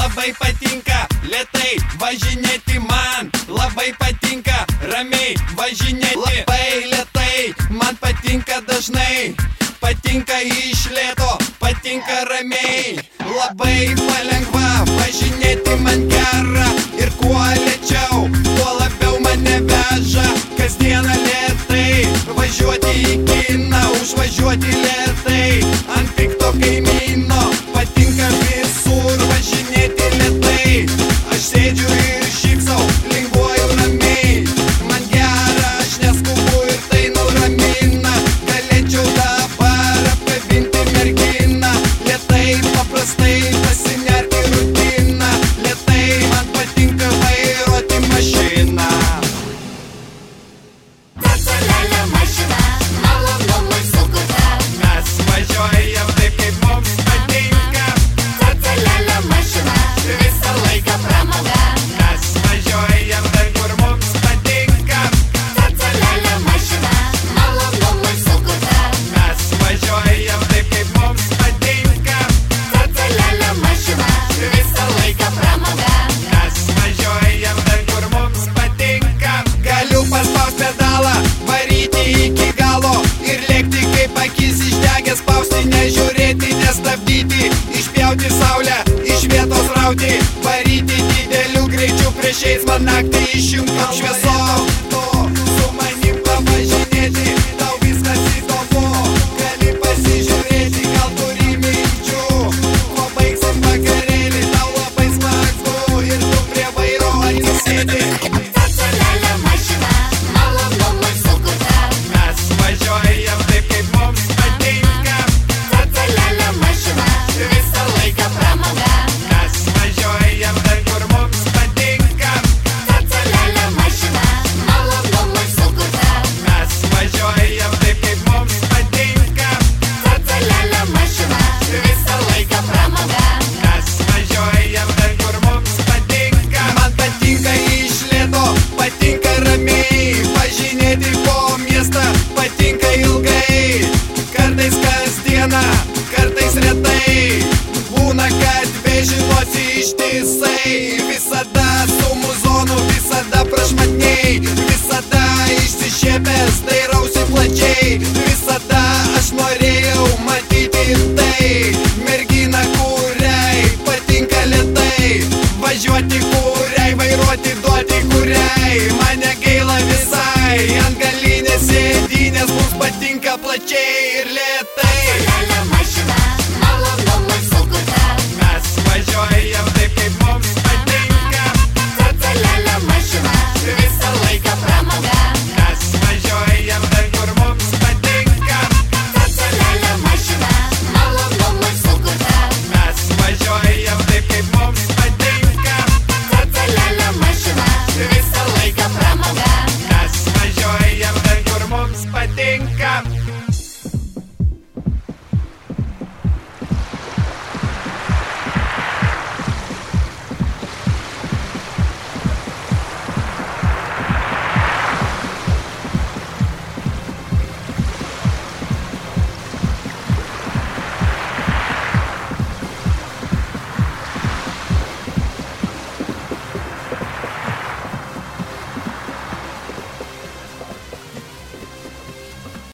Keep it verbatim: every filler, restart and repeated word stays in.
labai patinka lėtai važinėti man, labai patinka ramiai važinėti. Labai lėtai, man patinka dažnai, patinka iš lėto, patinka ramiai. Labai palengva važinėti man gera, ir kuo lėčiau, tuo labiau mane veža. Kasdieną lėtai važiuoti į kiną, užvažiuoti lėtai ant pikto kaimyno. Patinka visur važinėti lėtai, aš sėdžiu ir šypsau, linguoju ramiai. Man gera, aš neskubu ir tai nuramina. Galėčiau dabar apkabinti merginą, lėtai paprastai pasinerti rutiną. Lėtai man patinka vairuoti mašiną. Tacelelė mašina, malonumui sukurta. Mes važiuojam taip, kaip mums patinka. Tacelelė mašina, visą laiką pramoga. Mes važiuojam ten, kur mums patinka. Tacelelė mašina, malonumui sukurta. Mes važiuojam taip, kaip mums patinka. Tacelelė mašina, visą laiką pramoga. Mes važiuojam ten, kur mums patinka. Galiu paspaust pedalą, varyti iki galo ir lėkti kaip akis išdegęs, spausti, nežiūrėti, nestabdyti, išpjauti saulę, iš vietos rauti, varyti dideliu greičiu prieš eismą naktį išjungtom šviesom. Su manim pavažinėti, tau viskas įdomu, gali pasižiūrėti, gal turi minčių. Kuo baigsim vakarėlį, tau labai smagu ir tu prie vairo atsisėdi. Tacelelė mašina, malonumui sukurta. Mes važiuojam taip, kaip mums patinka. Tacelelė mašina, visą laiką pramoga. Mes važiuojam ten, kur mums patinka. Tacelelė mašina, malonumui sukurta. Mes važiuojam taip, kaip mums patinka. Tacelelė mašina, visą laiką pramoga. Mes važiuojam ten, kur mums patinka. Man patinka iš lėto, patinka ramiai važinėti po miestą, patinka ilgai. Kartais kasdieną, kartais retai, būna, kad vežinuosi ištisai. Visada su muzonu, visada prašmatniai, visada išsišiepęs, dairausi plačiai. Visada aš norėjau matyti tai, merginą, kuriai patinka lėtai važiuoti, kuriai vairuoti duoti, kuriai mane gaila visai. Ant galinės sėdynės mums patinka plačiai ir lėtai.